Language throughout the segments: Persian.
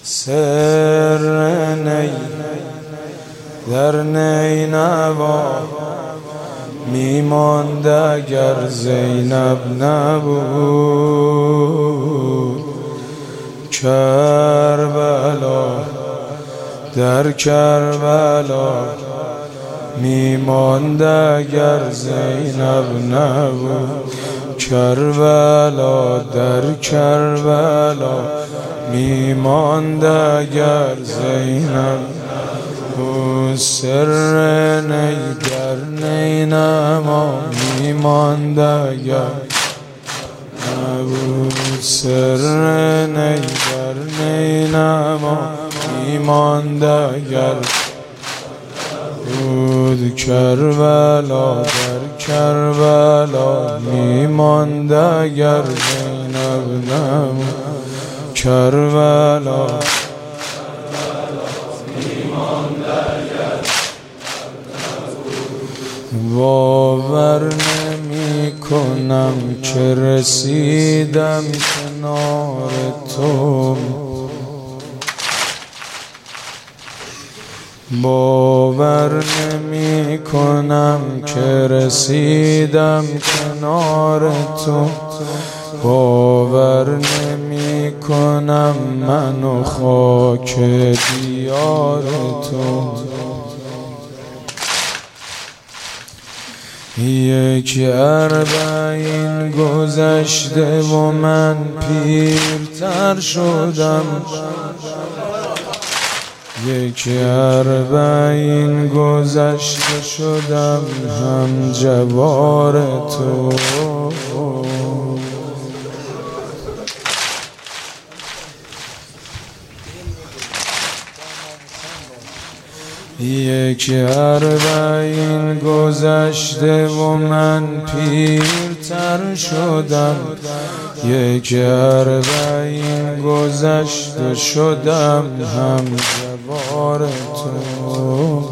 سر نی در نینوا میماند اگر زینب نبود. کربلا در کربلا میماند اگر زینب نبود. کربلا در کربلا میماند اگر زینب نبود. سر نی در نینما میماند اگر نبود. سر نی در نینما میماند اگر بود. کربلا در کربلا میماند اگر زینب نبود. کربلا میماند اگر باور نمی کنم که رسیدم کنار تو. باور نمی کنم که رسیدم کنار تو. باور نمی کنم منو خاک دیار تو. یکی اربعین گذشته و من پیرتر شدم. یکی اربعین گذشته شدم هم جوار تو. یکی اربعین گذشته و من پیرتر شدم. یکی اربعین گذشته شدم هم جوار تو.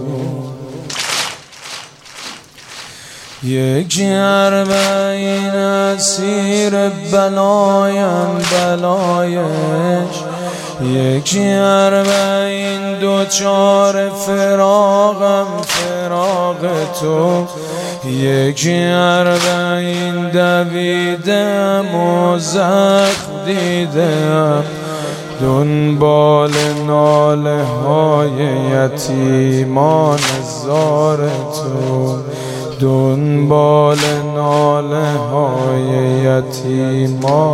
یکی اربعین اسیر بلایم بلایش. یکی اربعین دوچار فراقم فراق تو. یکی اربعین دویدم و زخم دیدم دنبال ناله های یتیمان زار تو. دنبال ناله های یتیمان.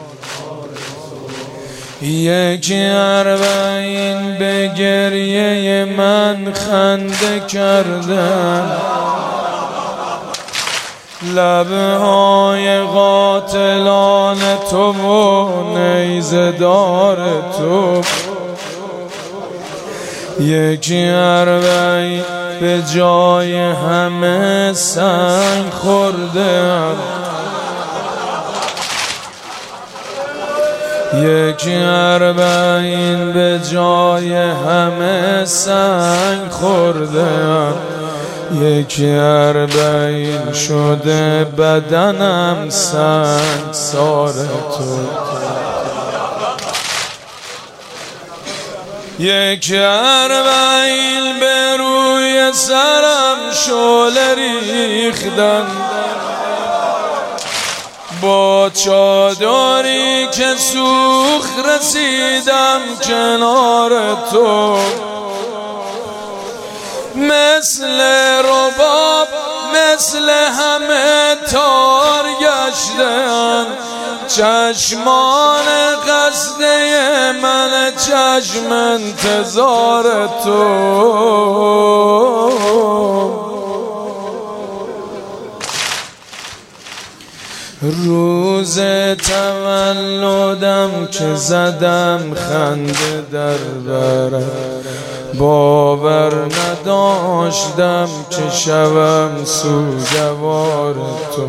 یکی اربعین به گریه من خنده کردن. لبهای قاتلان تو و نیزه دار تو. یکی اربعین به جای همه سنگ خوردم. یکی اربعین به جای همه سنگ خوردم. یکی اربعین شده بدنم سنگ سار تو. یکی اربعین به روی سرم شعله ریختن. با چادری که سوخت رسیدم کنار تو. مثل رباب مثل همه تار گشتن چشمان قصده من چشم انتظار تو. روز تولدم که زدم خنده در برم. باور نداشتم که شوم سوگوار تو.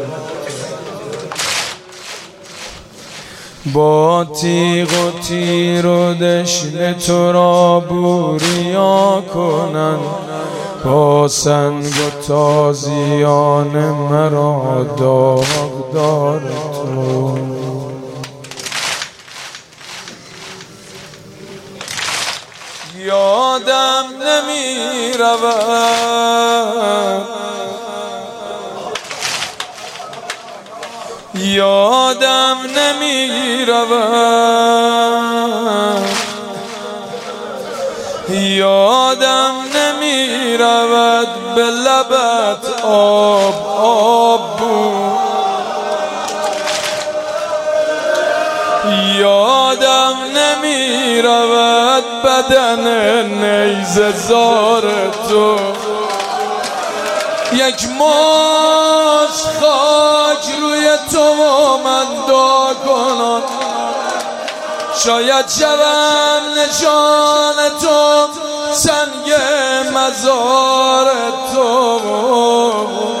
با تیغ و تیر و دشنه تو را بوریا کنن. با سنگ و تازیان مرا داغدار تو. یادم نمی رود، یادم نمی رود، یادم نمی رود به لبت آب بود، یادم نمی رود بدن نیزه زار تو، یک مشت خاک روی تو و من دعا کنم شاید شوم نشان تو، سنگ مزار تو.